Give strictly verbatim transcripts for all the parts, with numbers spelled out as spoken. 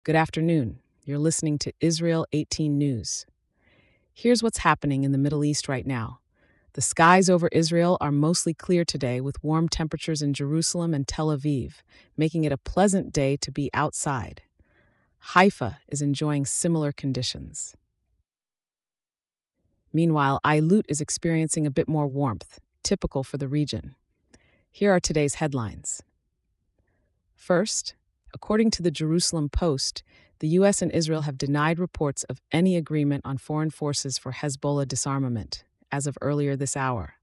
Good afternoon. You're listening to Israel eighteen News. Here's what's happening in the Middle East right now. The skies over Israel are mostly clear today with warm temperatures in Jerusalem and Tel Aviv, making it a pleasant day to be outside. Haifa is enjoying similar conditions. Meanwhile, Eilut is experiencing a bit more warmth, typical for the region. Here are today's headlines. First, according to the Jerusalem Post, the U S and Israel have denied reports of any agreement on foreign forces for Hezbollah disarmament, as of earlier this hour.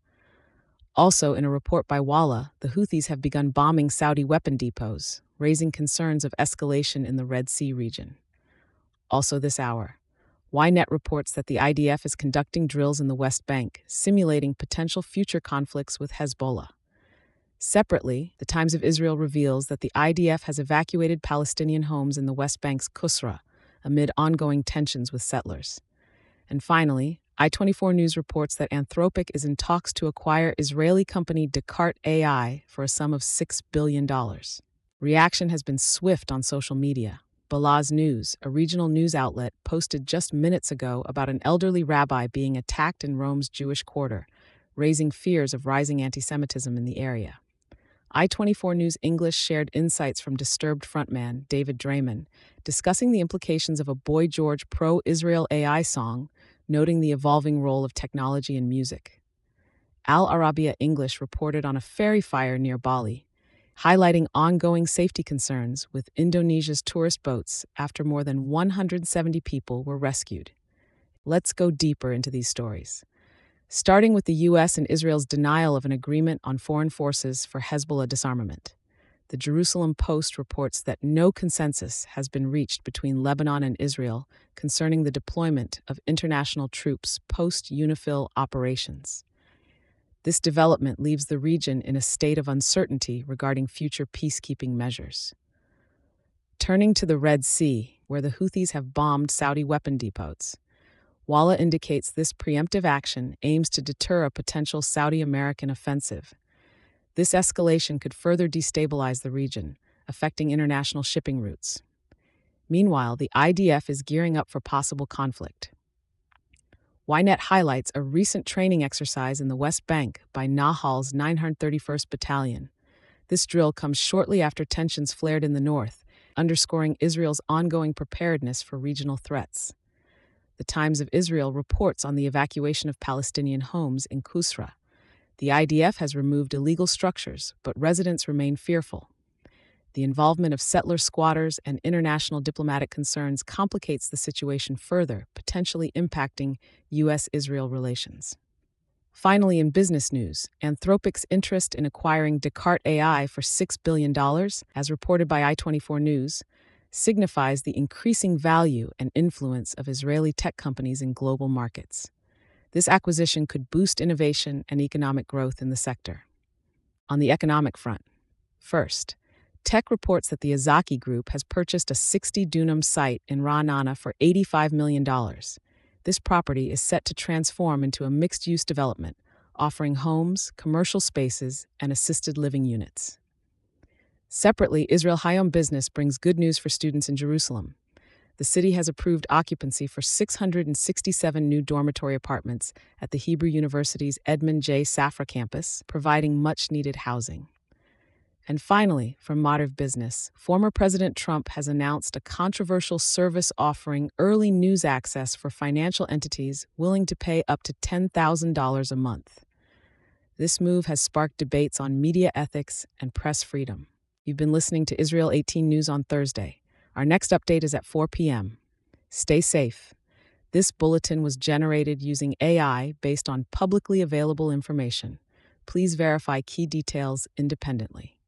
Also, in a report by Walla, the Houthis have begun bombing Saudi weapon depots, raising concerns of escalation in the Red Sea region. Also this hour, Ynet reports that the I D F is conducting drills in the West Bank, simulating potential future conflicts with Hezbollah. Separately, the Times of Israel reveals that the I D F has evacuated Palestinian homes in the West Bank's Qusra amid ongoing tensions with settlers. And finally, I twenty-four News reports that Anthropic is in talks to acquire Israeli company Descartes A I for a sum of six billion dollars. Reaction has been swift on social media. Balaz News, a regional news outlet, posted just minutes ago about an elderly rabbi being attacked in Rome's Jewish quarter, raising fears of rising anti-Semitism in the area. I twenty-four News English shared insights from Disturbed frontman David Draymond, discussing the implications of a Boy George pro-Israel A I song, noting the evolving role of technology in music. Al Arabiya English reported on a ferry fire near Bali, highlighting ongoing safety concerns with Indonesia's tourist boats after more than one hundred seventy people were rescued. Let's go deeper into these stories. Starting with the U S and Israel's denial of an agreement on foreign forces for Hezbollah disarmament. The Jerusalem Post reports that no consensus has been reached between Lebanon and Israel concerning the deployment of international troops post-UNIFIL operations. This development leaves the region in a state of uncertainty regarding future peacekeeping measures. Turning to the Red Sea, where the Houthis have bombed Saudi weapon depots. Walla indicates this preemptive action aims to deter a potential Saudi American offensive. This escalation could further destabilize the region, affecting international shipping routes. Meanwhile, the I D F is gearing up for possible conflict. Ynet highlights a recent training exercise in the West Bank by Nahal's nine hundred thirty-first Battalion. This drill comes shortly after tensions flared in the north, underscoring Israel's ongoing preparedness for regional threats. The Times of Israel reports on the evacuation of Palestinian homes in Qusra. The I D F has removed illegal structures, but residents remain fearful. The involvement of settler squatters and international diplomatic concerns complicates the situation further, potentially impacting U S Israel relations. Finally, in business news, Anthropic's interest in acquiring Descartes A I for six billion dollars, as reported by I twenty-four News, signifies the increasing value and influence of Israeli tech companies in global markets. This acquisition could boost innovation and economic growth in the sector. On the economic front, first, Tech reports that the Azaki Group has purchased a sixty dunam site in Ra'anana for eighty-five million dollars. This property is set to transform into a mixed-use development, offering homes, commercial spaces, and assisted living units. Separately, Israel Hayom Business brings good news for students in Jerusalem. The city has approved occupancy for six hundred sixty-seven new dormitory apartments at the Hebrew University's Edmund J. Safra campus, providing much-needed housing. And finally, from Modern Business, former President Trump has announced a controversial service offering early news access for financial entities willing to pay up to ten thousand dollars a month. This move has sparked debates on media ethics and press freedom. You've been listening to Israel eighteen News on Thursday. Our next update is at four p.m. Stay safe. This bulletin was generated using A I based on publicly available information. Please verify key details independently.